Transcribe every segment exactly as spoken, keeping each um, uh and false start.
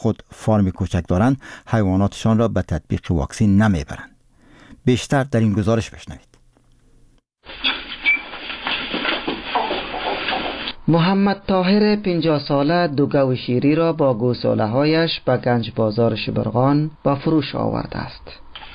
خود فارم کوچک دارند حیواناتشان را به تطبیق واکسین نمیبرند. بیشتر در این گزارش بشنوید. محمد طاهر پنجاه ساله دو گو شیری را با گوساله هایش به گنج بازار شبرغان با فروش آورده است.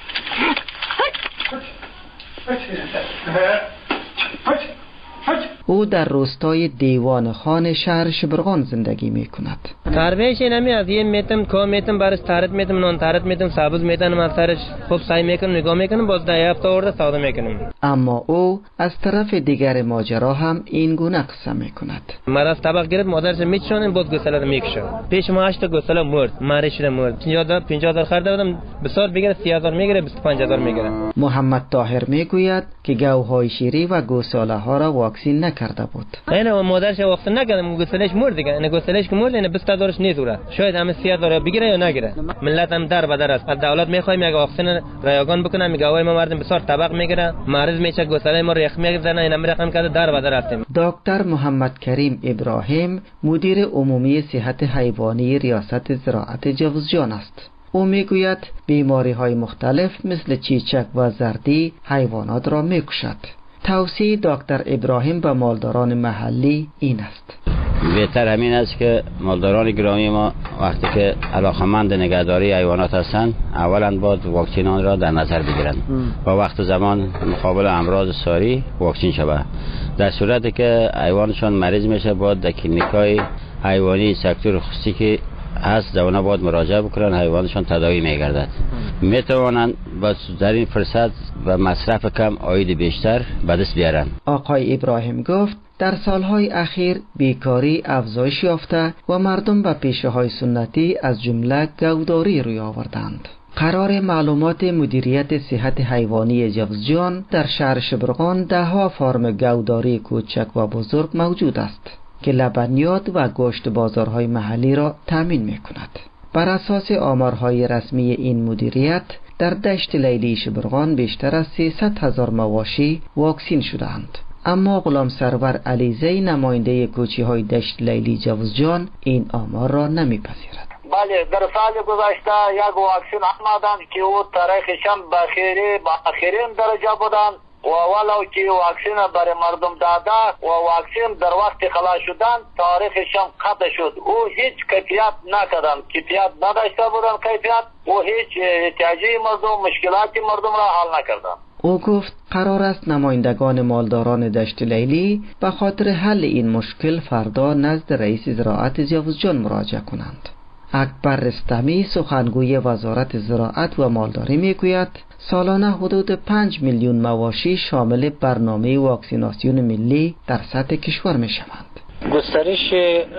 او در روستای دیوان خان شهر شبرغان زندگی می کند. تربیتش نمی از یه میتم کو میتم برش تارت میتم نان تارت میتم سبز میتم از سرش خوب سعی میکنم نگاه میکنم باز ده هفته آورده سودا میکنم. اما او از طرف دیگر ماجرا هم این گونه قصه می کند. مرا از طبق گرفت مادرش میچونن باز گوساله رو میکشه. پیش ما هشت گوساله مرد. مارش رو مرد. پنجاه هزار خرید دادم بسیار بگیره سی هزار میگیره بیست و پنج هزار میگیره. محمد طاهر میگوید که گوهای شیری و گوساله ها را واکسین کرده بود. اینه مادرش واکسن نکردم گوسالهش مرد دیگه. اینه گوسالهش که مرد اینه بیست هزارش نیست. شاید همه سی هزار بگیره یا نگیره. ملت هم در بدر است. از دولت میخوایم یک واکسن رایگان بکنه. میگه ما مردم بسیار طبق میگیره. مرض میشه گوساله ما ریخ میزنه. این هم رقم کرده در بدر هستیم. دکتر محمد کریم ابراهیم مدیر عمومی صحت حیوانی ریاست زراعت جوزجان است. او میگوید بیماری های مختلف مثل چیچک و زردی حیوانات را میکشد. توصیه دکتر ابراهیم به مالداران محلی این است: بهتر همین است که مالداران گرامی ما وقتی که علاقمند نگهداری حیوانات هستند اولا باید واکسین آن را در نظر بگیرند و وقت زمان مقابل امراض ساری واکسین شود. در صورتی که حیوانشان مریض میشه باید در کلینیکای حیوانی سکتور خصوصی که هست دونا باید مراجعه بکنن، حیوانشان تداوی میگردد. میتوانند با در این فرصت و مصرف کم عاید بیشتر به دست بیارن. آقای ابراهیم گفت در سالهای اخیر بیکاری افزایش یافته و مردم به پیشه های سنتی از جمله گوداری روی آوردند. قرار معلومات مدیریت صحت حیوانی جوزجان در شهر شبرغان ده ها فارم گوداری کوچک و بزرگ موجود است که لبنیات و گوشت بازارهای محلی را تامین می کند. بر اساس آمارهای رسمی این مدیریت در دشت لیلی شبرغان بیشتر از سیصد هزار مواشی واکسین شدند. اما غلام سرور علیزی نماینده کوچه‌های دشت لیلی جوزجان این آمار را نمیپذیرد. بله، در سال گذشته یک واکسین آمدند که او تاریخش هم بخیری با آخرین درجه بودند و ولو که واکسین برای مردم داده و واکسین در وقت خلاص شدن تاریخش هم قطع شد. او هیچ کیفیت نکردند، کیفیت نداشته بودند کیفیت و هیچ احتیاجی مردم مشکلاتی مردم را حل نکردند. او گفت قرار است نمایندگان مالداران دشت لیلی به خاطر حل این مشکل فردا نزد رئیس زراعت جوزجان مراجعه کنند. اکبر رستمی سخنگوی وزارت زراعت و مالداری میگوید سالانه حدود پنج میلیون مواشی شامل برنامه واکسیناسیون ملی در سطح کشور میشوند. گسترش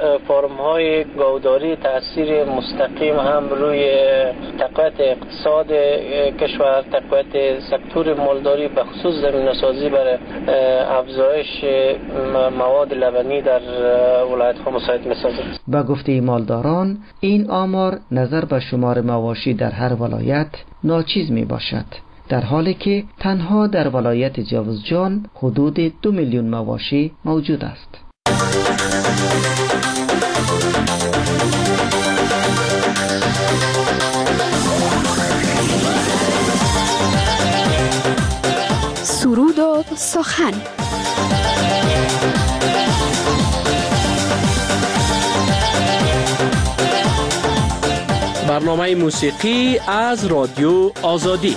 فرم‌های گوداری تأثیر مستقیم هم روی تقویت اقتصاد کشور، تقویت سکتور مالداری به خصوص زمینه‌سازی برای افزایش مواد لبنی در ولایت‌ها مساعد می‌سازد. با گفته مالداران این آمار نظر به شمار مواشی در هر ولایت ناچیز می باشد، در حالی که تنها در ولایت جوزجان حدود دو میلیون مواشی موجود است. سرود و سخن. برنامه موسیقی از رادیو آزادی.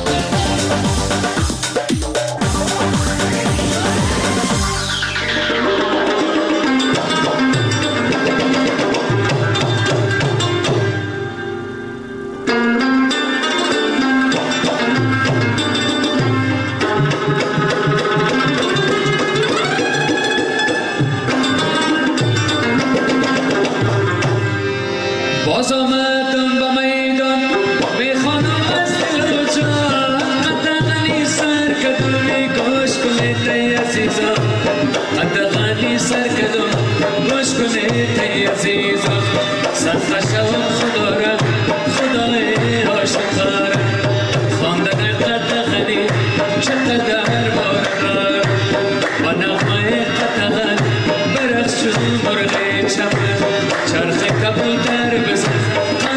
باز آمدم به میدان میخوانم از دل و جان حداقلی سر کدومی گوش کنه تی عزیزم حداقلی سر کدوم گوش کنه تی عزیزم صدقه شو خدا را خدای عاشقار خواندن حداقلی چقدر بارا و نغمه حداقل برخش مرغ چمن چرخ کبوتر بزن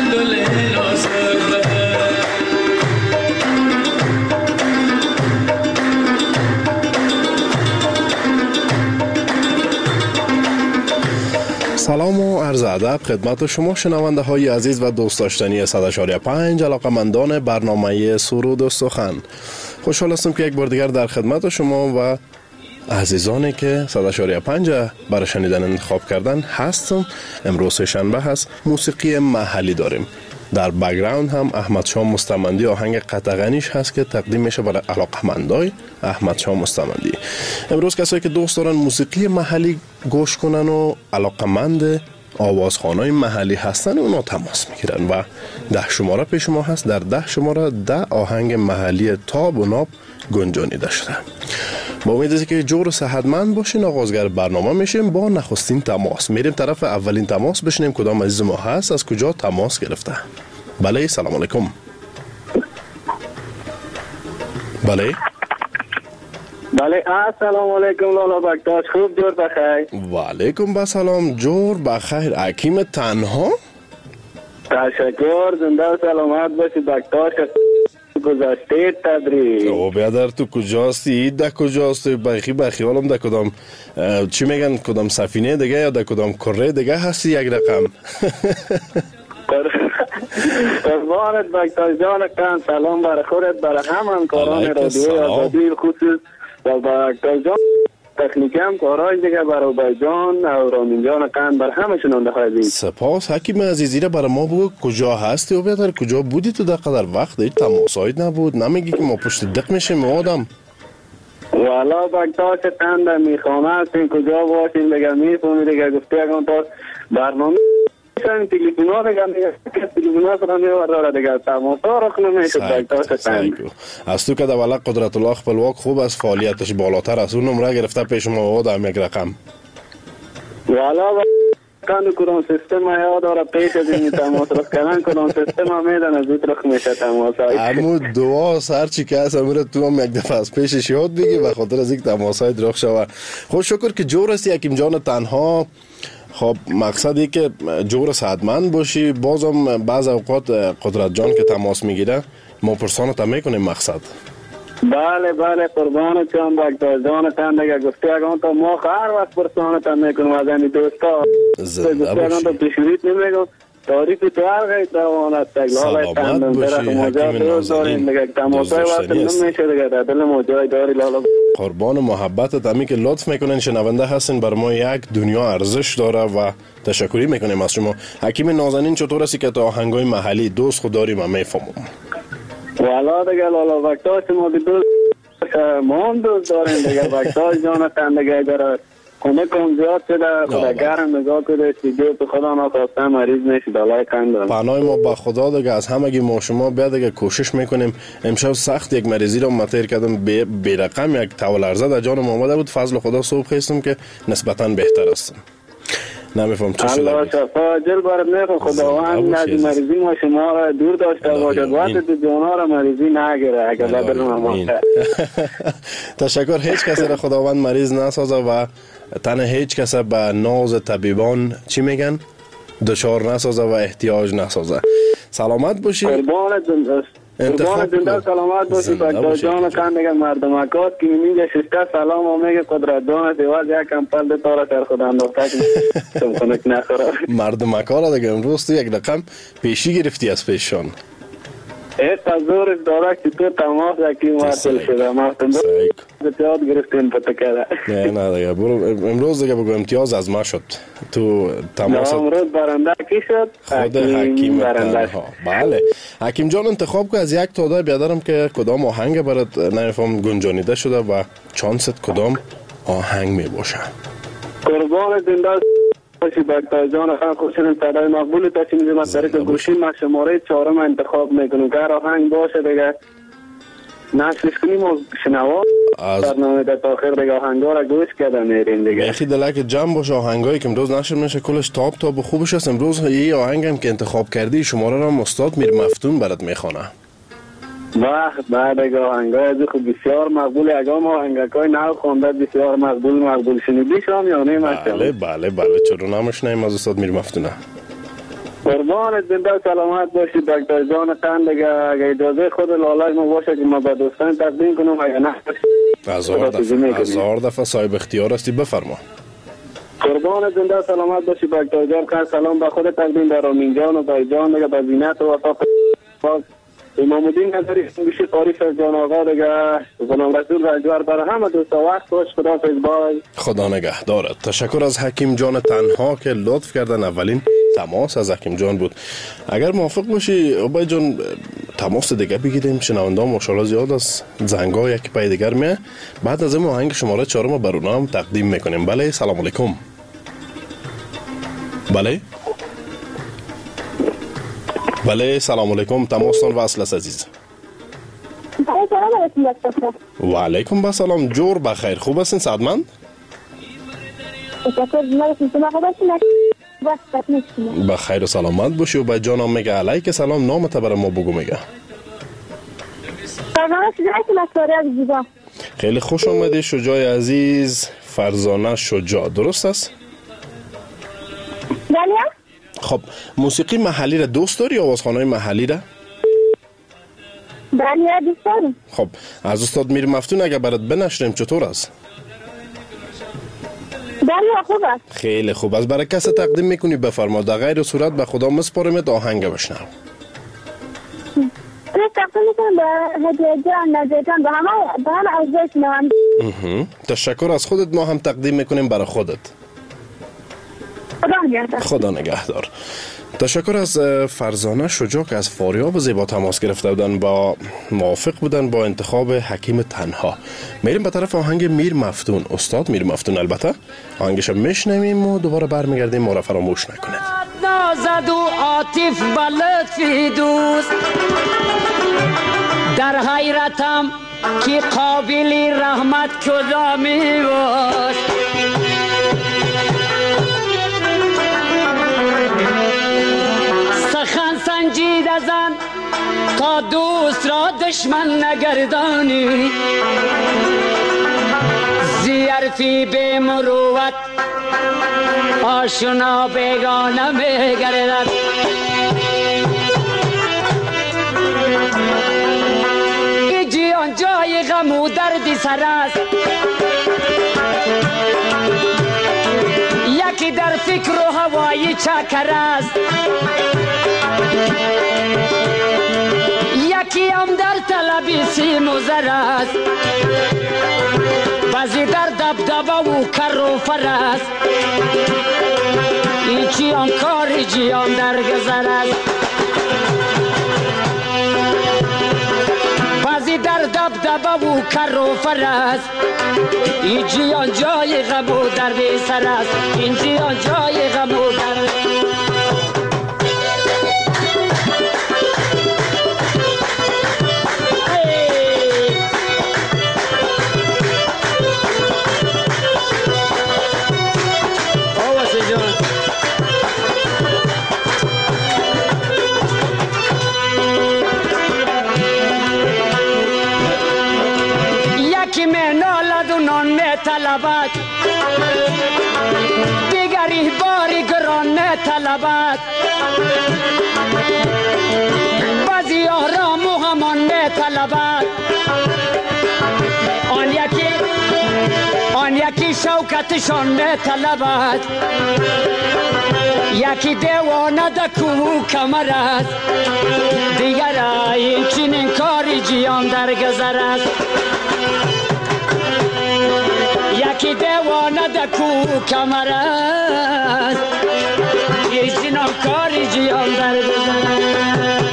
ادب خدمت شما شنونده های عزیز و دوست داشتنی صد و چهار و پنج علاقمندان برنامه سرود و سخن. خوشحال هستم که یک بار دیگر در خدمت شما و عزیزانی که صد و چهار و پنج برای شنیدن انتخاب کردن هستم. امروز شنبه هست، موسیقی محلی داریم. در بک‌گراند هم احمد شاه مستمندی آهنگ قطغنیش هست که تقدیم میشه برای علاقمندای احمد شاه مستمندی. امروز کسایی که دوست دارن موسیقی محلی گوش کنن و علاقمند آوازخوانای محلی هستن اونا تماس میگیرن و ده شماره پیش ما هست. در ده شماره ده آهنگ محلی تاب و ناب گنجانیده شده. با امید که جور و صحتمند باشین آغازگر برنامه میشیم با نخستین تماس. میریم طرف اولین تماس بشنیم کدام عزیز ما هست، از کجا تماس گرفته. بله سلام علیکم. بله بله السلام علیکم لالا بکتاش، خوب جور بخیر؟ و علیکم بسلام جور بخیر. حکیم تنها تشکر، زنده و سلامت باشی بکتاش. گذاشته تدریج او بیادر تو کجاستی؟ ده کجاستی؟ بخی بخی حالم ده کدام چی میگن کدام سفینه دیگه یا ده کدام کره دیگه هستی یک رقم؟ قربانت بکتاش جان کن، سلام برای خودت، برای همه کاران رادیوی آزادی خصوص و بکتاش جان تکنیکم کارای دیگه برای بایجان و رامین جان قند بر همه شنونده های عزیز. سپاس. حکیم عزیزی را برای ما بگو کجا هستی و بیادر کجا بودی تو در قدر وقت هیچ تماسایت نبود، نمیگی که ما پشت دق میشیم آدم. والا بکتاش قند میخوانه هستیم کجا باشیم دیگه میفهمی دیگه گفته اگه تا برنامه شن تلفن ها دیگه میگه تلفن ها سرم میورداره دیگه تماس ها رخ نمیشه بکتاش قند. از تو که دولا قدرت الله خپلواک خوب از فعالیتش بالاتر از اون نمره گرفته پیش ما آدم یک رقم. والا کانو کدام سیستم ها داره پیش از این تماس رخ کردن کدام سیستم ها میدن از این رخ میشه تماس های. امو دعا سر چی که هست امور تو هم یک دفعه از پیشش یاد بگی و خاطر از این تماس های رخ شوه. خوش شکر که جور هستی حکیم جان تنها. خب مقصدی که جور صحتمند باشی. بازم بعض اوقات قدرت جان که تماس میگیره ما پرسانت هم میکنیم مقصد. بله بله قربانت جان بکتاش جان تن دیگه گفته اگه تا ما هر وقت پرسانت هم میکنم از این دوستا زنده باشی. گفته اگه پیشوریت نمیگم تاریخ تو هر غیت روانت تگلال سلامت باشی حکیم نازنین. دیگه تماسای وقت نمیشه دیگه در دل ما جای داری لالا. قربان محبتت همی که لطف میکنین شنونده هستین بر ما یک دنیا ارزش داره و تشکری میکنیم از شما. حکیم نازنین چطور هستی که تا آهنگای محلی دوست خود داریم هم میفهمم؟ والا دیگه لالا بکتاش ما که دوست ما هم دوست داریم دیگه بکتاش جانتن دیگه داره خونه کم زیاد شده خدا گرم نگاه کده دیگه تو خدا نخواسته مریض نشید دلای کن دارم. پناه ما با خدا دیگه از همگی ما شما بیا دیگه کوشش میکنیم. امشب سخت یک مریضی رو مطیر کردم بی رقم یک طول ارزه در جانم آمده بود. فضل خدا صبح خیستم که نسبتا بهتر هستم. نمیفهم چی شده. الله شفا جل برد میخوا خداوند از مریضی ما شما را دور داشته باشد وقت تو جانا را مریضی نگیره اگر بدل ما. تشکر. هیچ کسی را خداوند مریض نسازه و تنه هیچ کس به ناز طبیبان چی میگن دچار نسازه و احتیاج نسازه. سلامت باشی. قربانت قربانت زنده سلامت باشی بکتاش جان کن دیگه مردمکات که میگه ششته سلام و میگه قدرت جان دیواز یک کمپل ده تارا سر خود انداخته که سمکنک نخوره. مردمکات دیگه امروز تو یک رقم پیشی گرفتی از پیششان. ایت تزورش داره که تو تماس اکی مرتل شده مرتن دو امتیاز گرفتین پتا کرده. نه نه دیگه برو امروز دیگه بگو امتیاز از ما شد تو تماس. امروز برنده کی شد؟ خود حکیم تنها. بله حکیم جان انتخاب که از یک تعداد بیادرم که کدام آهنگ برات نمیفهم گنجانیده شده و چانست کدام آهنگ می باشه. قربان زنده باشی بکتاش جان خان خوشنم صدای مقبول تا چی میزم از طریق گوشی من شماره چهارم انتخاب میکنم که آهنگ باشه دیگه نشوش کنیم و شنوا برنامه در تاخیر دیگه آهنگا را گوش کده میرین دیگه. بخی دلک جمع باشه آهنگایی که امروز نشر میشه کلش تاب تاب خوبش هست. امروز یه آهنگم که انتخاب کردی شماره را استاد میر مفتون برات میخونه. وقت بعد اگه آهنگای از خوب بسیار مقبول اگه ما آهنگای نو خونده بسیار مقبول مقبول شنیدی شام یا نه ماشاءالله. بله بله بله چرا نمیشنیم از استاد میر مفتونه. قربانت زنده سلامت باشی دکتر جان تن دیگه اگه اجازه خود لالاج ما باشه که ما به دوستان تقدیم کنم اگه نه هزار دفعه هزار دفعه صاحب اختیار هستی بفرما. قربان زنده سلامت باشی بکتر جان. خیر سلام به خود تقدیم به رامین جان و به جان دیگه به زینت و وفاق امام الدین نظری گوشی قاری از جان آقا دیگه غلام رسول رجوار برای همه دوستا وقت باش. خدا فیضبای. خدا نگهدارت. تشکر از حکیم جان تنها که لطف کردن. اولین تماس از حکیم جان بود. اگر موافق باشی ابای جان تماس دیگه بگیریم. شنونده ها ماشاءالله زیاد از زنگا یک پای دیگر میه. بعد از این آهنگ شماره چهارم بر اونها هم تقدیم میکنیم. بله سلام علیکم. بله بله سلام علیکم. تماستان وصل است عزیز. و علیکم با سلام. جور بخیر. خوب هستین سعادتمند؟ بخیر و سلامت باشی و به جانم میگه علیک سلام. نامت برای ما بگو. میگه خیلی خوش آمدی شجاع عزیز. فرزانه شجاع درست است؟ بله. خب موسیقی محلی را دوست داری؟ آوازخوان‌های محلی را؟ بله دوست دارم. خب از استاد میر مفتون اگر برات بنشریم چطور است؟ بله خوب است. خیلی خوب است. برای کسی تقدیم میکنی بفرما. در غیر صورت به خدا مسپارمت آهنگ بشنو. تقدیم میکنم به هدیه جان نظر جان به همه به همه عزیز شنوندگان. تشکر از خودت. ما هم تقدیم میکنیم برای خودت. خدا نگهدار. تشکر از فرزانه شجاع که از فاریاب زیبا تماس گرفته بودن. با موافق بودن با انتخاب حکیم تنها. میریم به طرف آهنگ میر مفتون. استاد میر مفتون البته آهنگش میشنویم و دوباره برمیگردیم. ما را فراموش نکنید. نازد و عاطف بلطفی دوست در حیرتم که قابلی رحمت کدامی باش. سخن سنجید زن تا دوست را دشمن نگردانی. زیرفی به مروت آشنا بیگانه میگردد. ای جیان جای غم و دردی سر است. یکی در فکر و هوای چکر است. یکی هم در طلبی سیم و زر است. بعضی در دبدبه و کر و فر است. این چیان کار جیان در گذر است. بعضی در دبدبه و کر و فر است. این جیان جای غم و درد سر است. این جیان جای غم و درد. طلبت دیگری باری گران طلبت. بعضی آرام و همان طلبت. آن یکی آن یکی شوکتشان طلبت. یکی دیوانه دکو کمر است. دیگر این چنین کاری جیان در گذر است. یکی دیوانه دکو کمر است. یه چنین کاری جیان در گذر است.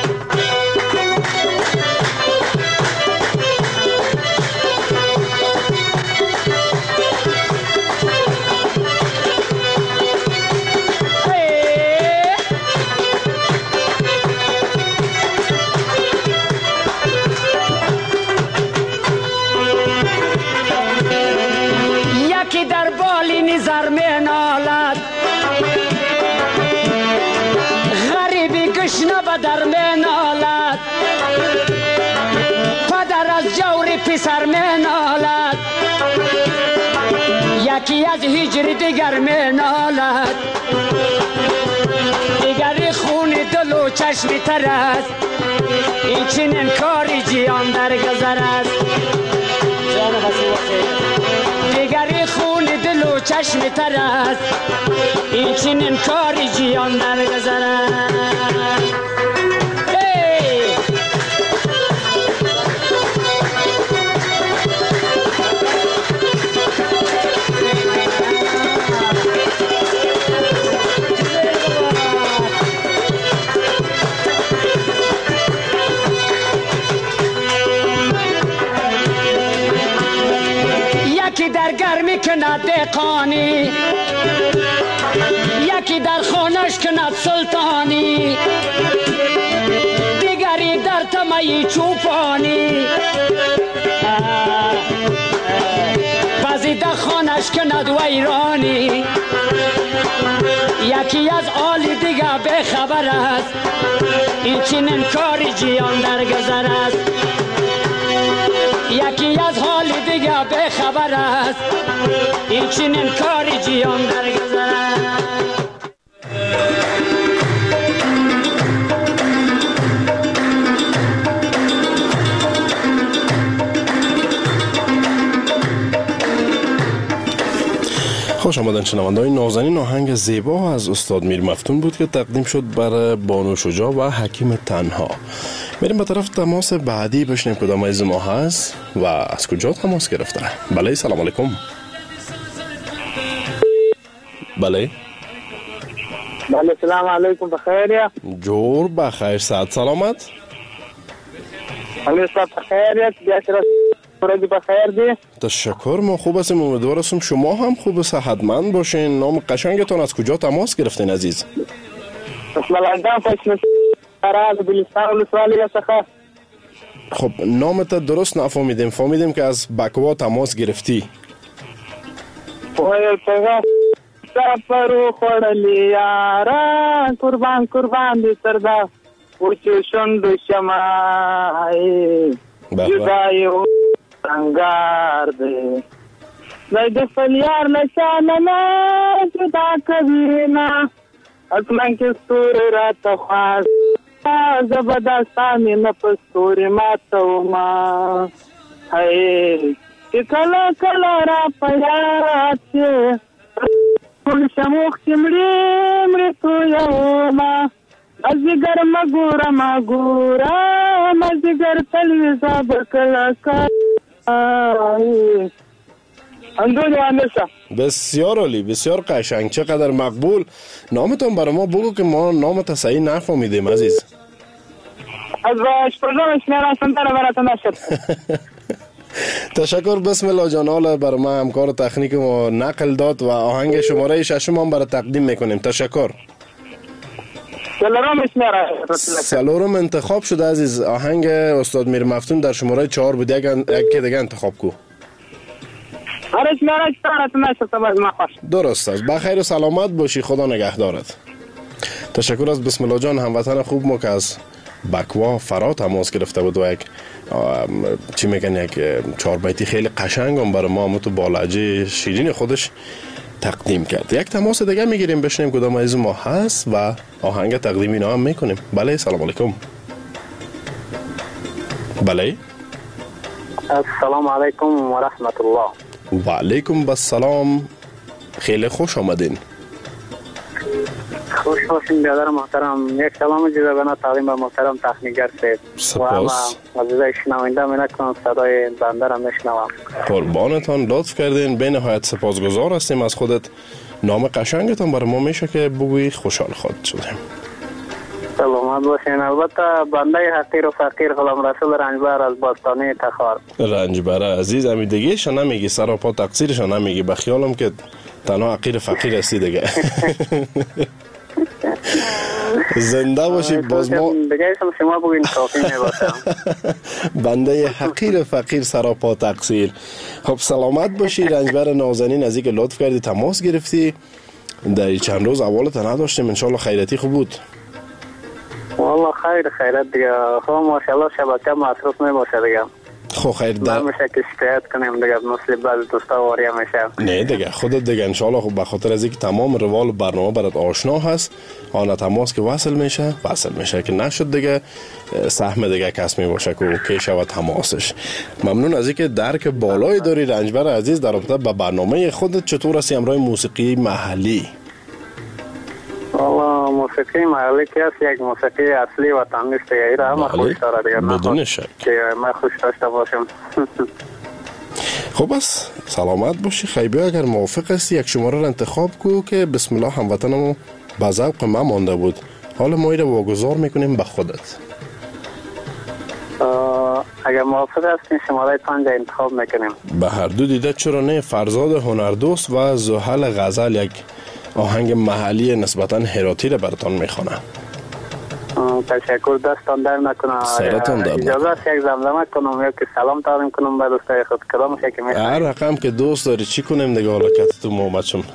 نظر می نالد. غریبی گشنه به در می نالد. پدر از جور پسر می نالد. یکی از هجر دیگر می نالد. دیگری خون دل و چشمی تر است. این چنین کاری جیان در گذر است. دیگری خون دل و چشم تر است این چنین کاری جیان درگذرد. یکی در گرمی کند دهقانی، یکی در خانش کند سلطانی، دیگری در طمع چوپانی، بعضی در خانش کند ویرانی. یکی از آلی دیگر به خبر است این چنین کاری جیان درگذر است. یکی از حال دیگر به خبر است این چنین کاری جیان درگذر است. خوش آمدن شنونده‌های نازنین. آهنگ زیبا از استاد میر مفتون بود که تقدیم شد برای بانو شجاع و حکیم تنها. میریم به طرف تماس بعدی بشنیم کدام از ما هست و از کجا تماس گرفته. بله سلام علیکم. بله بله سلام علیکم. بخیر جور بخیر صحت سلامت. بله صحت بخیر. بیاشرا روزی بخیر دی. تشکر ما خوب هستیم. امیدوار هستم شما هم خوب و صحتمند باشین. نام قشنگتون از کجا تماس گرفتین عزیز؟ اسم الله پشم راز بلستان ولسوالی څخه. خب نامت درست نفهمیدیم. فهمیدیم که از بکوا تماس گرفتی. وای څنګه سفر خوړلی یارا قربان قربان دي سردا وچ شوند شمای جدای انگار دے لای د فلیار نشانه نه جدا کوي نه اسمان کې ستور رات خاص زبردستانه نه پستور ماتو ما هي کله کله را پیار چې ټول شموخ چمړې مړې تو یو ما ازګر مګورا مګورا مزګر تلویزا بکلا کا اندونی آنسا. بسیار عالی بسیار قشنگ چقدر مقبول. نامتون برای ما بگو که ما نامت صحیح نفهمیدیم عزیز. از باش پرزامش میران سنتر براتون نشد. تشکر. بسم الله جان. حالا برای ما همکار تکنیک ما نقل داد و آهنگ شماره ششم هم برای تقدیم میکنیم. تشکر. سلورم اسمیرا سلورم انتخاب شده عزیز. آهنگ استاد میر مفتون در شماره چهار بود. یک یک دیگه انتخاب کو. هر اسمیرا چطورت نشد باز ما خوش. درست است. بخیر و سلامت باشی. خدا نگهدارت. تشکر از بسم الله جان هموطن خوب ما که از بکوا فرا تماس گرفته بود و یک چی میگن یک چهار بیتی خیلی قشنگ هم برای ما تو بالعجه شیرین خودش تقدیم کرد. یک تماس دیگه میگیریم بشنیم کدام از ما هست و آهنگ تقدیم اینا هم میکنیم. بله سلام علیکم. بله السلام علیکم و رحمت الله. و علیکم السلام. خیلی خوش آمدین. خوش باشین برادر محترم. یک سلام جزاگانه تقدیم به محترم تکنیکگر سید. سپاس. و عزیزای شنونده می نکنم صدای بنده را میشنوم. قربانتان لطف کردین. به نهایت سپاسگزار هستیم از خودت. نام قشنگتان برای ما میشه که بگویی خوشحال خواهد شدیم. سلامت باشین. البته بنده حقیر و فقیر غلام رسول رنجبر از باستانی تخار. رنجبر عزیز امیدگیش نمیگی سراپا تقصیرش نمیگی. بخیالم که تنها حقیر فقیر هستی دیگه. زنده باشی. باز ما دیگه شما بگین کافی میباشم. بنده حقیر فقیر سراپا تقصیر. خب سلامت باشی. رنجبر نازنین از اینکه لطف کردی تماس گرفتی. در چند روز اولت نداشتیم. انشالله خیرتی خوب بود. والله خیر خیرت دیگه. خب ماشاءالله شبکه مصروف میباشه دیگه. خب خیر در میشه که شکایت کنیم دیگه مثل بعض دوستا واریا میشه. نه دیگه خودت دیگه ان شاء الله خب به خاطر از اینکه تمام روال برنامه برات آشنا هست، آن تماس که وصل میشه وصل میشه، که نشد دیگه سهم دیگه کس می باشه که اوکی شود تماسش. ممنون از اینکه درک بالایی داری رنجبر عزیز در رابطه با برنامه خودت. چطور هستی امروز موسیقی محلی؟ والا موسیقی محلی که است یک موسیقی اصلی وطنی است دیگه، ایره همه خوش داره دیگه، بدون شک که ما خوش داشته باشیم. خب بس سلامت باشی. خیلی اگر موافق هستی یک شماره را انتخاب کو که بسم الله هموطنمو به ذوق ما مانده بود، حالا ما ایره واگذار میکنیم به خودت. اگر موافق هستین شماره پنج انتخاب میکنیم. به هر دو دیده چرا نه، فرزاد هنردوست و زحل غزل یک آهنگ محلی نسبتا هراتی را براتان میخوانه. تشکر، دستان در نکنم. سرتون در نکنم. اجازه است یک زمزمه کنم یا که سلام تقدیم کنم به دوستای خود کدام میشه که میخوام؟ هر رقم که دوست داری چی کنیم دیگه، حالا که تو محمد شم.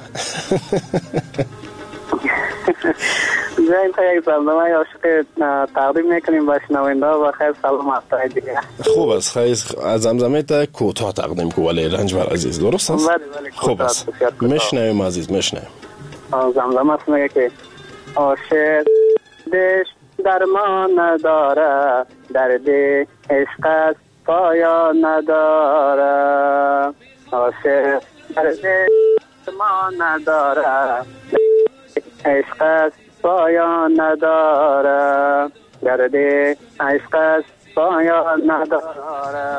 جاین تا یک زمزمه عاشق تقدیم میکنیم به شنونده و خیر سلام هستای دیگه. خوب است، خیلی از زمزمه تا کوتاه تقدیم کو ولی رنجبر عزیز، درست است؟ بله بله خوب است، میشنویم عزیز میشنویم. زمزمه است میگه که عاشق دش درمان نداره، درد عشق است پایان نداره، عاشق درد درمان نداره، عشق است پایان نداره، درد عشق است پایان نداره.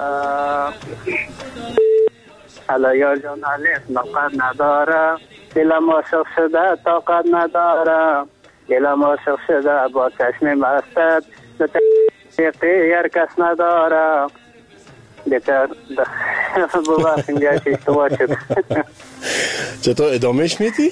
حالا یار جان علیف نقد نداره، دلم عاشق شده طاقت نداره، دلم عاشق شده با چشم مستت، دقیقی هر کس نداره. بهتر ببخشیم اینجا که اشتباه شد. چطور ادامهش میدی؟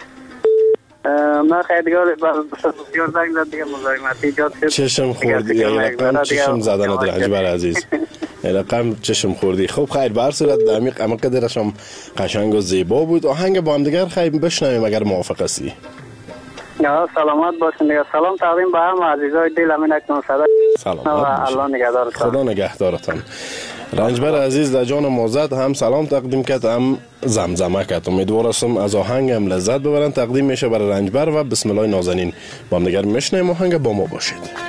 من خیلی دیگه بسیار زنگ زد دیگه مزاحمتی ایجاد شد. چشم خوردی، یه رقم چشم زدنت رنجبر عزیز، یه رقم چشم خوردی. خب خیر بر صورت دمیق اما قدرش هم قشنگ و زیبا بود. آهنگ با هم دیگر خیلی بشنویم اگر موافق هستی. یا سلامت باشین دیگه. سلام تقدیم به همه عزیزای دل امین اکنون صدا. سلامت باشین. الله نگهدارتان. خدا نگهدارتان. رنجبر عزیز در جان مازد هم سلام تقدیم کرد هم زمزمه کرد. امیدوار هستم از آهنگ هم لذت ببرن. تقدیم میشه برای رنجبر و بسم الله نازنین. با هم دیگر میشنویم. آهنگ با ما باشید.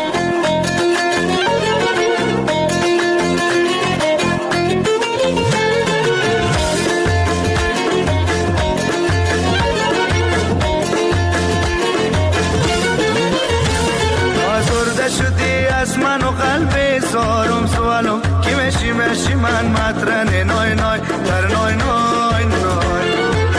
از من و قلب زارم سوالم کی مشی مشی من مطرن نای نای در نای نای نای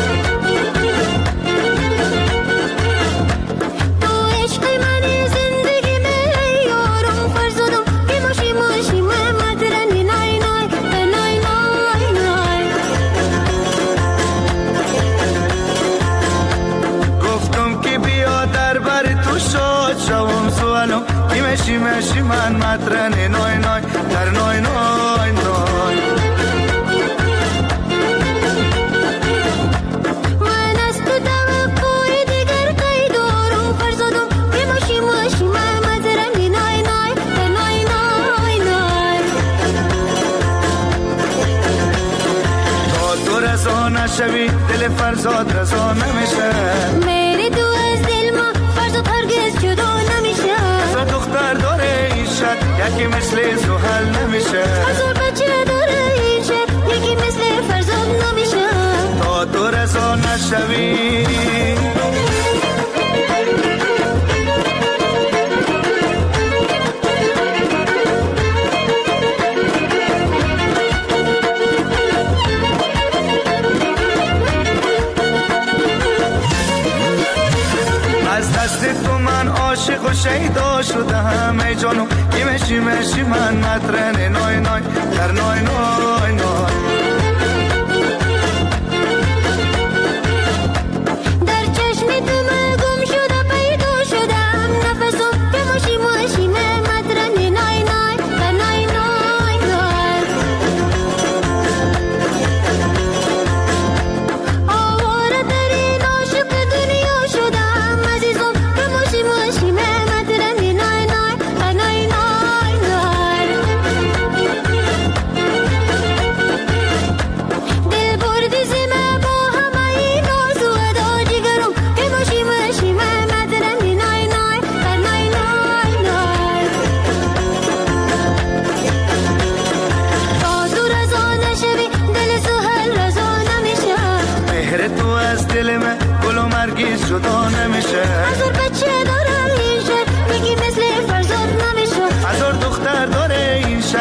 تو عشق منی زندگی می یارم فرزادم کی مشی مشی من مطرن نای نای در نای نای نای گفتم که بیا در بر تو شاد شوم سوالم مشی مشی من مطرن نای نای در نای نای نای من از تو توقع دیگر قی دارم فرزادم که مشی مشی من مطرن نای نای در نای نای نای تا تو رضا نشوی دل فرزاد رضا نمیشه میری تو از دل ما فرزاد هرگز جدا نمیشه دختر داره این شد یکی مثل زحل نمیشه هزار بچه داره این شد یکی مثل فرزاد نمیشه تا تو رضا نشوی از دست تو من عاشق و شیدا شدم ای جانو کی مشی مشی من مطرن نای نای در نای نای نای در چشم تو من گم شده پیدا شدم نفسم که مشی مشی من مطرن نای نای در نای نای نای آواره ترین عاشق دنیا شدم عزیزم که مشی مشی من مطرن نای نای در نای نای نای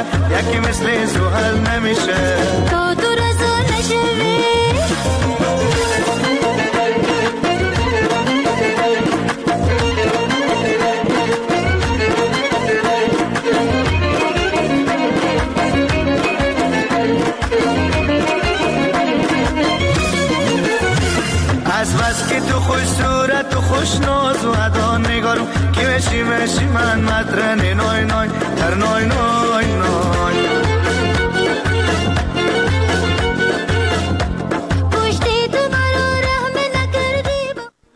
یکی مثل زحل نمیشه تا تو رسوا نشوی از بس که تو خوش صورت و خوش ناز و ادا نگارم که مشی مشی من مدرن نای نای در نای نای نای پشتی تو مرا رحم نکردی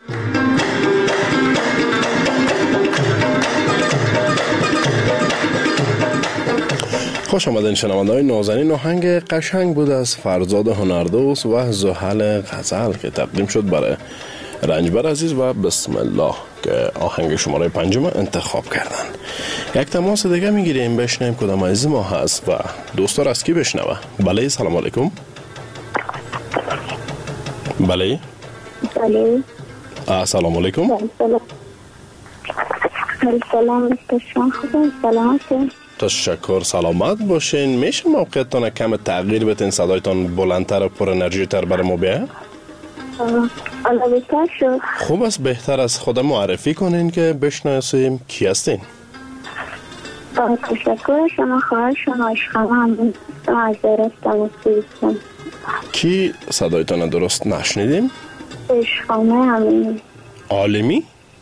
خوش آمدین شنونده‌های نازنین. آهنگ قشنگ بود از فرزاد هنردوست و زحل غزل که تقدیم شد برای رنجبر عزیز و بسم الله که آهنگ شماره پنجم انتخاب کردن. یک تماس دیگه میگیریم بشنیم کدام عزیز ما هست و دوستار از کی بشنوه. بله سلام علیکم. بله بله سلام علیکم. سلام سلام شما خوبین؟ سلامتی؟ تشکر سلامت باشین. میشه موقعتان کم تغییر بتین صدایتان بلندتر و پر انرژی تر برای ما بیه؟ حالا بهتر شد. خوب است. بهتر از خود معرفی کنین که بشناسیم کی هستین. تشکر شما خواهر شما عشقم هم از درستم سیستم. کی صدایتان درست نشنیدیم؟ عشقامه همینی. عالمی؟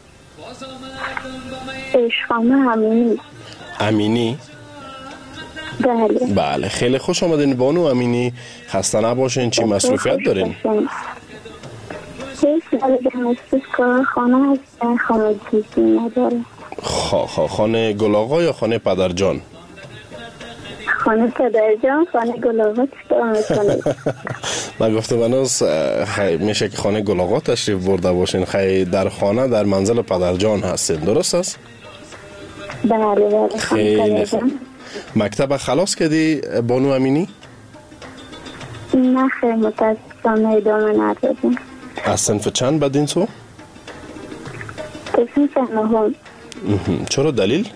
عشقامه همینی. امینی؟ بله بله خیلی خوش آمدین بانو امینی. خسته نباشین. چی مصروفیت دارین؟ هیچ نالگه مصروف کار خانه هست. خانه دیزی نداره. خا خا خانه گلاغا یا خانه پدرجان؟ خانه پدرجان. خانه گلاغا چطور میکنه؟ من گفته بناس میشه که خانه گلاغا تشریف برده باشین. خیلی در خانه در منزل پدرجان هستین، درست است؟ بله بله. خیلی خوب. مکتب خلاص کردی بانو امینی؟ نه خیلی متاسفانه ادامه ندادیم. از صنف چند بدین سو؟ صنف نهم. چرا دلیل؟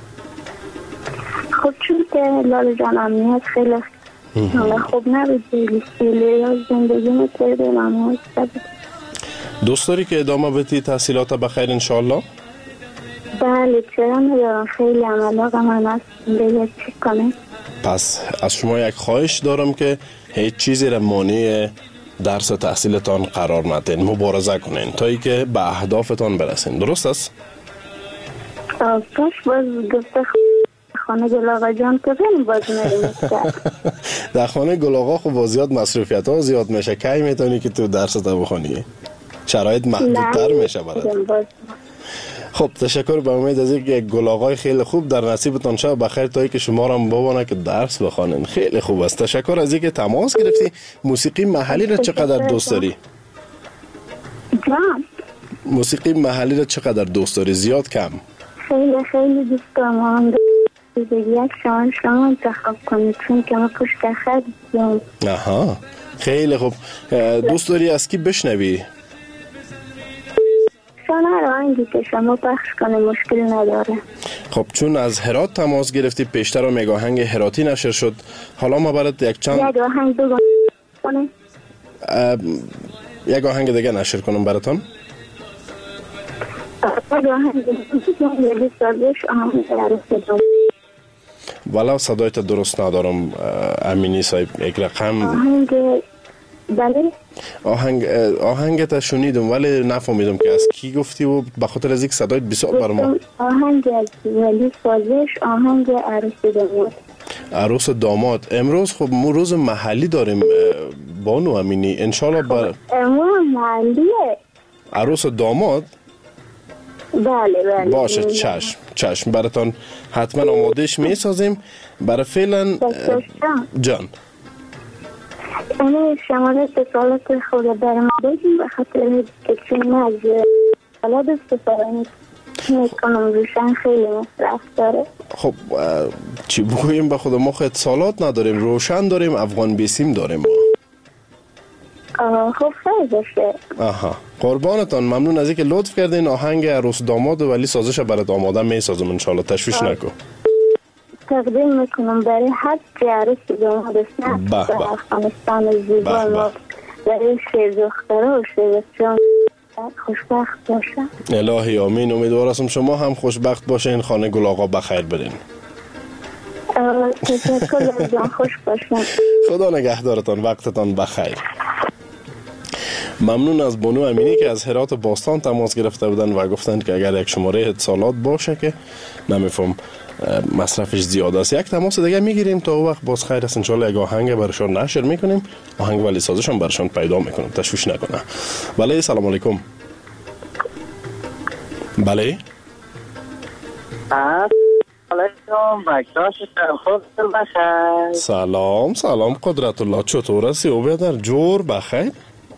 خب چون که لال جان امنیت خیلی خوب نبود. لیستیلی یا زندگی مترده مموز بود. دوست داری که ادامه بدی تحصیلات بخیر انشاءالله؟ بله چرا ندارم. خیلی عملاقه من هست دیگه چی کنه. پس از شما یک خواهش دارم که هیچ چیزی را مانع درس و تحصیلتان قرار ندین. مبارزه کنین تا ای که به اهدافتان برسین. درست است؟ آفاش باز گفته خانه گلاغا جان کجا باز میریم؟ در خانه گلاغا خب زیاد مصروفیت ها زیاد میشه. کی میتونی که تو درس تا بخونی؟ شرایط محدودتر میشه برات. خب تشکر. به امید از اینکه گلاغای خیلی خوب در نصیبتان شه بخیر تا ای که شما را ببونه که درس بخونین. خیلی خوب است. تشکر از اینکه تماس گرفتی. موسیقی محلی را چقدر دوست داری؟ جان موسیقی محلی را چقدر دوست داری؟ زیاد کم؟ خیلی خیلی دوست دارم. یک شما شما انتخاب کنید چون که ما پشت خط دیم. آها خیلی خوب. دوست داری از کی بشنوی؟ شما رو آهنگی که شما پخش کنه مشکل نداره. خب چون از هرات تماس گرفتی پیشتر و میگه آهنگ هراتی نشر شد. حالا ما برات یک چند یک آهنگ بگو کنه. یک آهنگ دیگه نشر کنم براتون. یک آهنگ دیگه سازش آهنگ عروس ولو صدایت درست ندارم امینی صاحب. یک رقم آهنگ بله آهنگ آهنگت شنیدم ولی نفهمیدم که از کی گفتی و به خاطر از یک صدایت بسیار بر ما. آهنگ از ولی سازش آهنگ عروس داماد. عروس داماد. امروز خب ما روز محلی داریم بانو امینی. انشالله بر امروز محلیه عروس داماد. بله بله باشه چشم چشم براتون حتما آمادهش میسازیم. برای فعلا جان اما شماره اتصالات خود در ما بگیم به خاطر که چون از حالا استفاده میکنم روشن خیلی مصرف داره. خب چی بگوییم به خود ما خود اتصالات نداریم. روشن داریم. افغان بیسیم داریم ما. خب خیلی باشه. آها قربانتان. ممنون از اینکه لطف کردین. آهنگ عروس داماد ولی سازش برات آماده میسازم انشالله. تشویش نکن. تقدیم میکنم برای هر که عروس داماد است در افغانستان زیبا ما، برای شیر دخترها و شیر بچه‌ها خوشبخت باشن. الهی آمین. امیدوار هستم شما هم خوشبخت باشین. خانه گل آقا بخیر برین. تشکر از جان، خوش باشین. خدا نگهدارتان، وقتتان بخیر. ممنون از بانو امینی که از هرات باستان تماس گرفته بودن و گفتند که اگر یک شماره اتصالات باشه که نمیفهم مصرفش زیاد است. یک تماس دیگه میگیریم تا وقت باز خیر است. انشالله یک آهنگ برشان نشر میکنیم، آهنگ ولی سازش هم برشان پیدا میکنیم، تشویش نکنه. بله سلام علیکم. بله علیکم، وقتاشتان خوب بخیر. سلام سلام قدرت الله، چطور هستی؟ او بیادر جور بخیر؟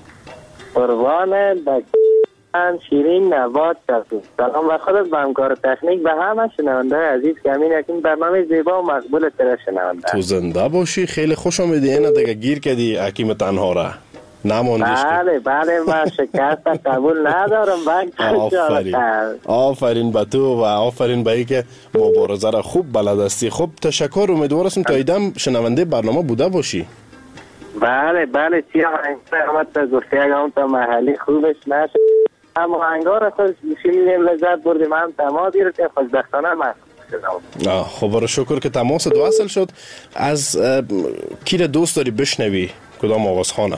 قربانت بکن شیرین نبات کردیم. سلام و خودت به همکار تکنیک به همه شنونده عزیز که همین اکنون برنامه زیبا و مقبول تره شنونده. تو زنده باشی، خیلی خوش آمدی. اینه دیگه گیر کردی حکیم تنها را نماندیش. بله بله من شکست قبول ندارم. آفرین آفرین به تو و آفرین به ای که مبارزه را خوب بلد هستی. خب تشکر. امیدوار هستم تا ایدم شنونده برنامه بوده باشی. بله بله چی آهنگار تا گفته اگه تا محلی خوبش نشد اما آهنگار را خوش شنیدیم لذت بردیم. هم تماسی رو که خوشبختانه من شدم. خب برای شکر که تماس دو اصل شد. از کی را دوست داری بشنوی؟ کدام آواز خانه؟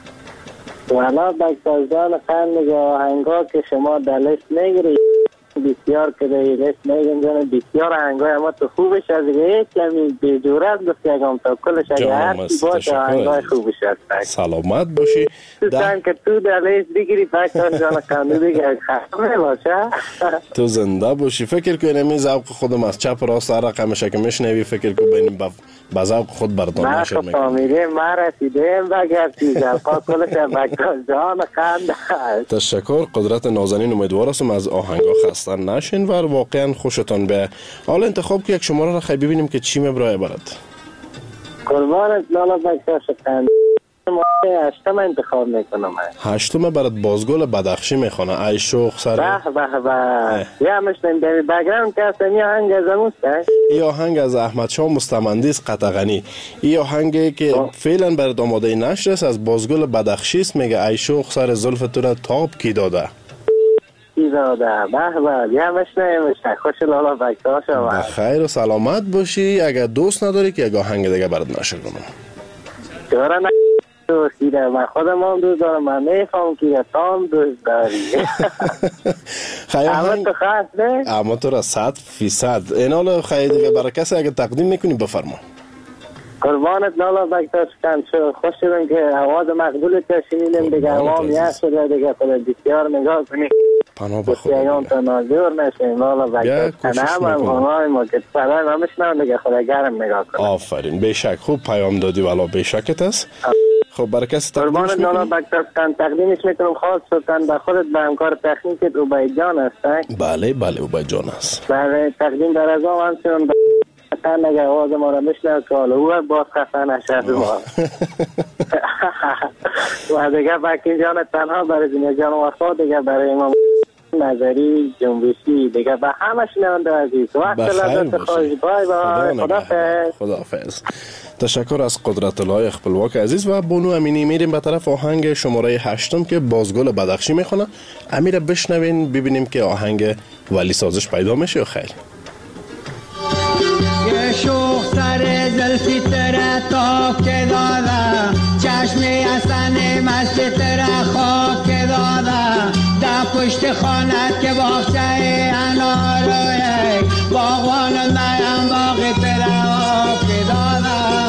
والا بکتازدان خند آهنگا که شما در لیست نگیری بسیار که در لیست نگیم جانه بسیار آهنگای اما تو خوبش از یک کمی بیجورت گفتی اگم تا کلش اگه هرچی باشه آهنگای خوبش هست. سلامت باشی. تو سن که تو در لیست بگیری بکتازدان خند دیگه خسته باشه. تو زنده باشی. فکر که اینمی ذوق خودم از چپ راست هر رقمشه که میشنوی فکر که بینیم با ذوق خود بردان نشر میکنم. من فامیده من رسیدیم بگردی ذوقا کلش بکتازدان خند هست. تشکر قدرت نازنین. امیدوار هستم از آهنگا خسته نشین و واقعا خوشتان به. حالا انتخاب که یک شماره را خیلی ببینیم که چی مبرای برد. قربانت لالا بکتاش خند هشتم انتخاب میکنم. هشتم برات بازگل بدخشی میخوانه. ای شوخ سر به به به یا مشتم در بگرام که اصلا یه آهنگ از اموسته ای آهنگ از احمد شاه مستمندیس قطغنی. ای آهنگی که فعلا برات آماده نشر است از بازگل بدخشی است. میگه ای شوخ سر زلف تو را تاب کی داده کی داده. به به یا مشتم خوش لالا بکتاش به خیر و سلامت باشی. اگر دوست نداری که یک آهنگ دیگه برات نشر کنم. چرا نه دوستیده من خودم هم دوست دارم. من میفهم که تا هم دوست داری. اما تو خواست نه؟ اما تو را صد فیصد. این حالا خیلی دیگه برای کسی اگه تقدیم میکنی بفرما. قربانت لالا بکتاش کن شو خوش شدن که آواز مقبول تشنیدیم دیگه عوام یه شده دیگه خدا بسیار نگاه کنی پناه به خدا بسیار تا ناظر نشیم. لالا بکتاش کن هم هم همه ما که سرای ما مشنم دیگه خدا گرم نگاه کنی. آفرین بشک خوب پیام دادی والا بشکت است. خب برای کسی تقدیمش میکنی؟ قربانت لالا بکتاش کن تقدیمش میکنم خاص شدن به خودت به همکار تکنیکت عبید جان هست. بله بله عبید جان هست. برای تقدیم در از آن همچنان خفن نگه آواز ما را میشنه که حالا او باز خفن نشد ما و دیگه بکی جان تنها برای دنیا جان وفا دیگه برای امام نظری جنبشی دیگه به همه شنونده عزیز وقت لذت خوش. بای بای. خدافظ. خدافظ. تشکر از قدرت الله خپلواک عزیز و بانو امینی. میریم به طرف آهنگ شماره هشتم که بازگل بدخشی میخونه. امیر بشنوین ببینیم که آهنگ ولی سازش پیدا میشه یا خیر. یه شوخ سر زلفی تره تاک داده چشمی اصلا مست تره خاک داده در پشت خانت که باغچه اناروی باغوان میم باغی تره آک داده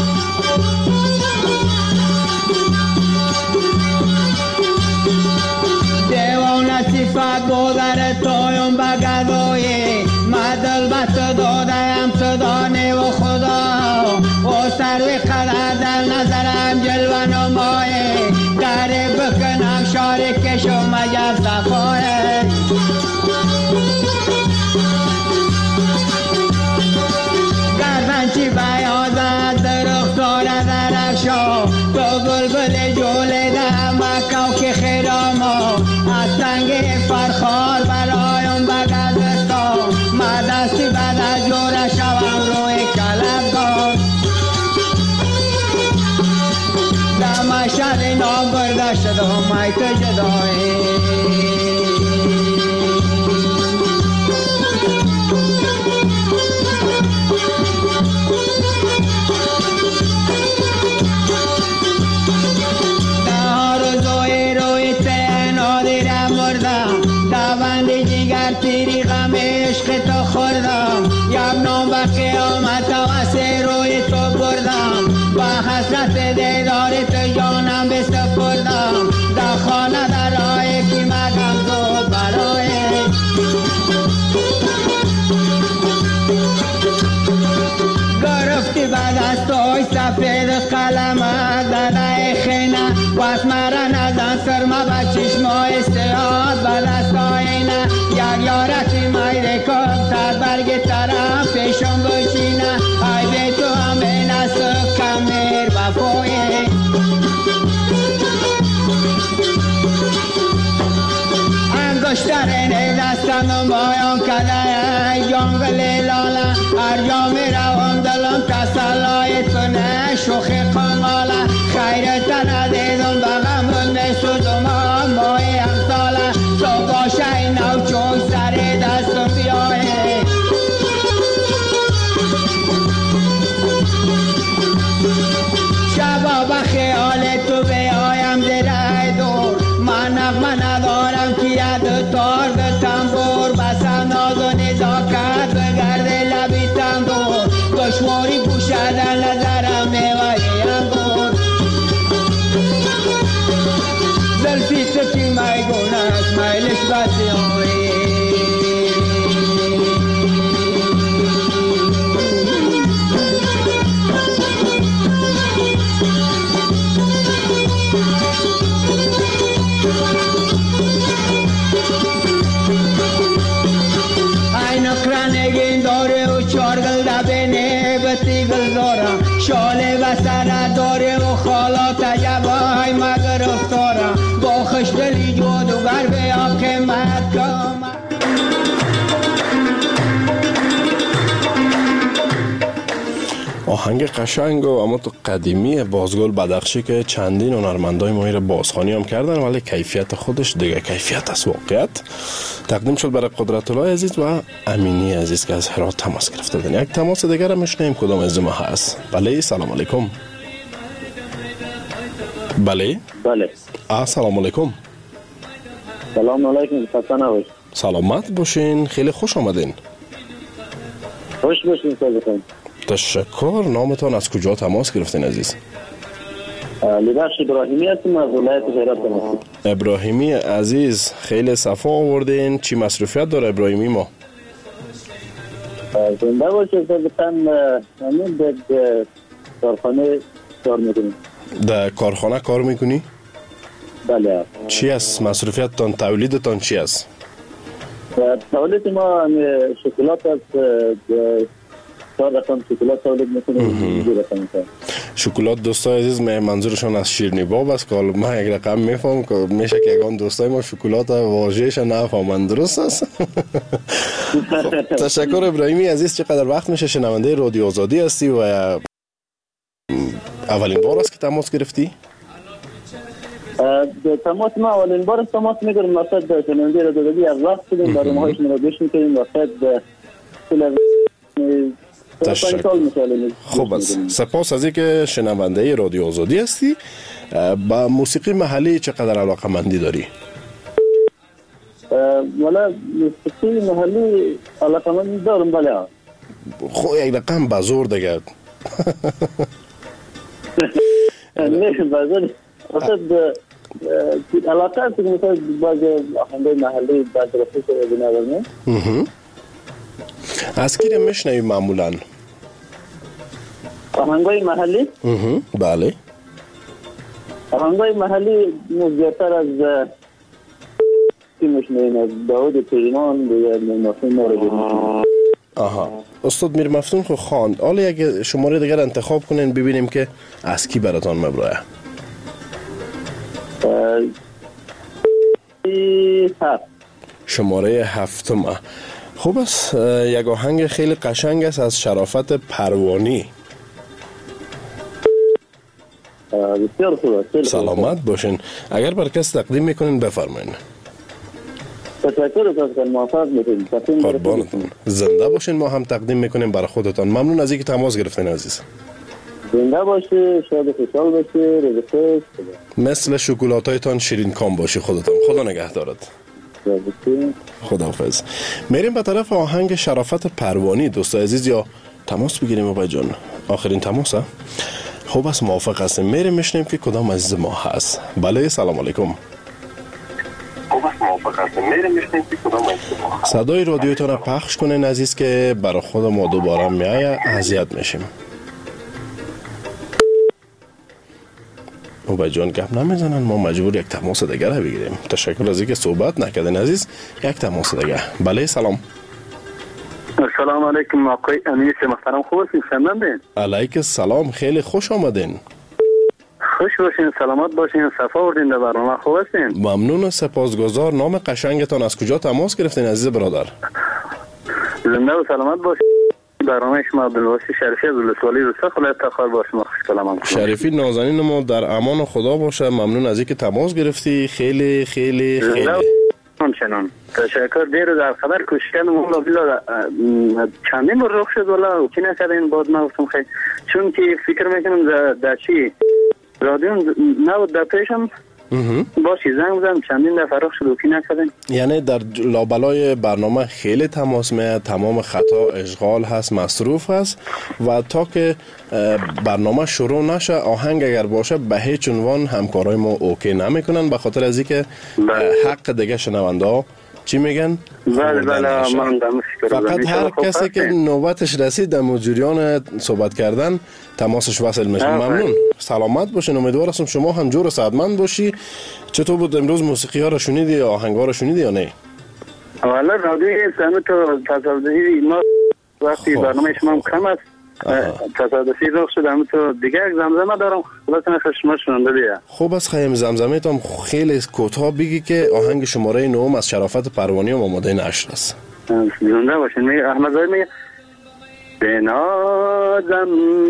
دیوان صفت بودر تویم بگدوی مدل بس دادم تو دانه و خدا و سروی قدر در نظرم جلوه نمایه داره بکنم شاره کشو مجب صفایه ای تو جدایی تیری غم عشق تو خوردم یک نام و قیامت و سه روی تو بردم با حسرت دیدار تو جانم بسپردم در خانه در راه کی مگم تو برای گرفتی بعد از توی سفید قلمت در خینه واس مرا نزن سرما با چشمای سیاد بعد از آینه یک یارتی میره کن تا برگ طرف پیشم بشینه ای به تو همین است کمیر وفایه انگشترین دستم نمایان کده جنگل لاله هر جا میروم دلم تسلای تو نه شوخی قماله خیرت ندیدم بغم نسودم مای امثاله تو باشه نو چون سر دستم بیایه شبا با خیال تو بیایم در دور من نغمه ندارم که ید تار به تنبور بسم ناز و نزاکت بگرد لبی تنگور دشواری پوشدن نظرم میوهی انگور زلفی تو چی میگونه است میلش بسی آوی شاله و سر داره و خالات جوای مگر افتاره با خوشدلی جادوگر بیا قیمت کام آهنگ قشنگ و اما تو قدیمی بازگل بدخشی که چندین هنرمندای ما را بازخوانی هم کردن ولی کیفیت خودش دیگه کیفیت است. واقعیت تقدیم شد برای قدرت الله عزیز و امینی عزیز که از هرات تماس گرفته بودن. یک تماس دیگر هم میشنیم کدام از ما هست. بله سلام علیکم. بله بله السلام علیکم. سلام علیکم. خسته نباش. سلامت باشین. خیلی خوش آمدین. خوش باشین. سلام. تشکر. نامتان از کجا تماس گرفتین عزیز؟ لیباش ابراهیمی هستم از ولایت هرات تماس. ابراهیمی عزیز خیلی صفا آوردین. چی مصروفیت داره ابراهیمی ما؟ زنده باشه بتن همین در کارخانه کار میکنیم. در کارخانه کار میکنی؟ بله. چی است مصروفیتتان؟ تولیدتان چی است؟ تولید ما شکلات است. چهار رقم شکلات تولید میکنه. شکلات دوستای عزیز منظورشون از شیرینی باب است که من یک رقم میفهم که میشه که یگان دوستای ما شکلات واژه‌اش نفهمن. درست است؟ تشکر ابراهیمی عزیز. چقدر وقت میشه شنونده رادیو آزادی هستی و اولین بار است که تماس گرفتی؟ تماس ما اولین بار تماس میگیرم واسه شنونده رادیو آزادی از وقت بودیم برنامه‌هاشون رو گوش میکنیم واسه تشکر. خوب است. سپاس از اینکه شنونده رادیو آزادی هستی. با موسیقی محلی چقدر علاقه‌مندی داری؟ والا موسیقی محلی علاقه‌مندی دارم. بله. خو یک رقم بازور دیگه. نه بازور. اصلا علاقه است که مثلا باز آهنگای محلی بعد رفته شده بنابراین. از کی میشنوی معمولا؟ آهنگای محلی؟ بله. آهنگای محلی زیادتر از کی میشنویم؟ از داود پیمان دیگه مفهوم مورد. آها. استاد میر مفتون خو خواند. حالا یک شماره دیگر انتخاب کنین ببینیم که از کی براتون مبرایه. هفت. شماره هفتم. خوب است. یک آهنگ خیلی قشنگ است از شرافت پروانی. بسیار خوبه. سلامت باشین. اگر بر کس تقدیم میکنین بفرمایین. تشکر از موفق باشین. قربانتون. زنده باشین. ما هم تقدیم میکنیم برای خودتان. ممنون از اینکه تماس گرفتین عزیز. زنده باشی، شاد و خوشحال باشی، روز خوش. مثل شکلاتایتان شیرین کام باشی خودتان. خدا نگهدارت. خداحافظ. میریم به طرف آهنگ شرافت پروانی دوست عزیز، یا تماس بگیریم آقای جان؟ آخرین تماس ها؟ خوب است، موافق هستیم. میریم میشنیم که کدام عزیز ما هست. بله سلام علیکم. خوب است، موافق هستیم. میریم میشنیم که کدام عزیز ما هست. صدای رادیوتان پخش کنین عزیز که برای خود ما دوباره میایه اذیت میشیم. و جان گپ نمیزنن، ما مجبور یک تماس دیگر بگیریم. تشکر از اینکه صحبت نکردین عزیز. یک تماس دیگر. بله سلام. السلام علیکم آقای امیر محترم، خوب هستین؟ شنوندین؟ علیک سلام، خیلی خوش آمدین. خوش باشین، سلامت باشین، صفا بردین در برنامه. خوب هستین؟ ممنون و سپاسگزار. نام قشنگتان از کجا تماس گرفتین عزیز برادر؟ زنده و سلامت باشین. برنامه شما عبدالواسی شریفی از ولسوالی روستا خلایت تخار با شما خوش کلام. شریفی نازنین ما در امان خدا باشه. ممنون از اینکه تماس گرفتی. خیلی خیلی خیلی همچنان تشکر. دیر در خبر کوشکن مولا بلا چندین بار رخ شد ولی کی نکردین بعد ما گفتم خیلی، چون که فکر میکنم در چی رادیو نبود در پیشم باشی زنگ بزن چندین دفعه رخ شد و کی نکردین. یعنی در لابلای برنامه خیلی تماس میاد، تمام خطا اشغال هست، مصروف هست و تا که برنامه شروع نشه آهنگ اگر باشه به هیچ عنوان همکارای ما اوکی نمیکنن، به خاطر از اینکه حق دیگه شنونده ها چی میگن؟ بله بله من فقط هر کسی که نوبتش رسید در جریان صحبت کردن تماسش وصل میشه. ممنون. سلامت باشین. امیدوار هستم شما هم جور و سعادتمند باشی. چطور بود امروز؟ موسیقی ها رو شنیدی، آهنگ ها رو شنیدی یا نه؟ والا رادیو همه تو تصادفی ما وقتی برنامه شما هم کم است تصادفی رخ شد. همه تو دیگه یک زمزمه دارم خلاص نخواست شما شنونده بیا. خوب است خیلی زمزمه تام خیلی کوتاه بگی که آهنگ شماره نهم از شرافت پروانی و آماده نشر است. زنده باشین. میگه احمد زاهد میگه بنازم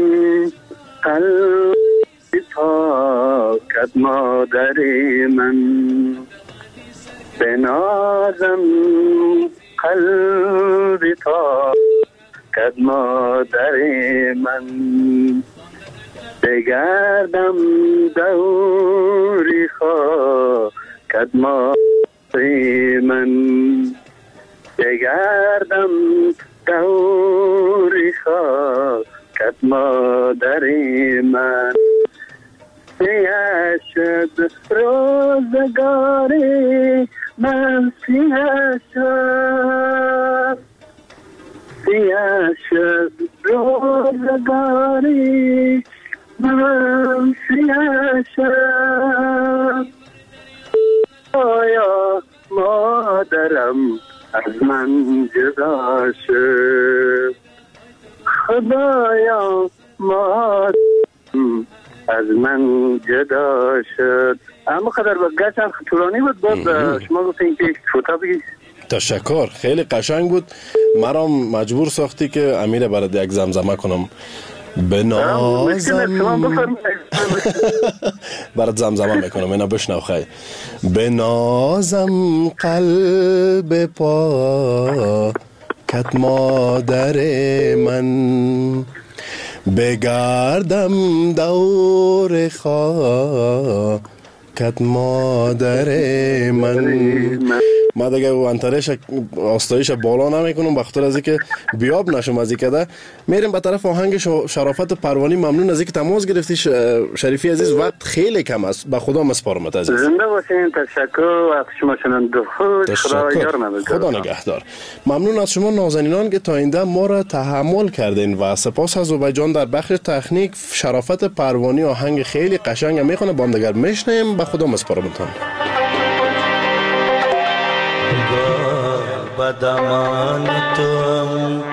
قلبی تا کد مادر من، بنازم قلبی تا کد مادر من، بگردم دوری خواه کد مادر من، بگردم دوری خواه کد مادر من، سیه شد روزگاری من، سیه شد سیه شد روزگاری من، سیه شد آیا مادرم از من جدا شد، خدایا مادرم از من جدا شد. اما قدر با گشت طولانی بود. باز شما گفتین که فوتا بگید. تشکر، خیلی قشنگ بود. مرا مجبور ساختی که امیر برات یک زمزمه کنم. بنازم برات زمزمه میکنم اینا بشنو خیلی. بنازم قلب پا کت مادر من، بگردم دور خواه کت مادر من. ما دیگه انترش آستایش بالا نمیکنم بخاطر از اینکه بیاب نشم از اینکه ده. میریم به طرف آهنگ شرافت پروانی. ممنون از اینکه تماس گرفتی شریفی عزیز. وقت خیلی کم است، به خدا مسپارمت عزیز. زنده باشین. تشکر از شما شنونده خود. خدا یار نباشد. خدا نگهدار. ممنون از شما نازنینان که تا اینجا ما را تحمل کردین و سپاس از آذربایجان در بخش تکنیک. شرافت پروانی آهنگ خیلی قشنگ میخونه، با هم دیگر میشنیم. به خدا مسپارمتان. بدمان تو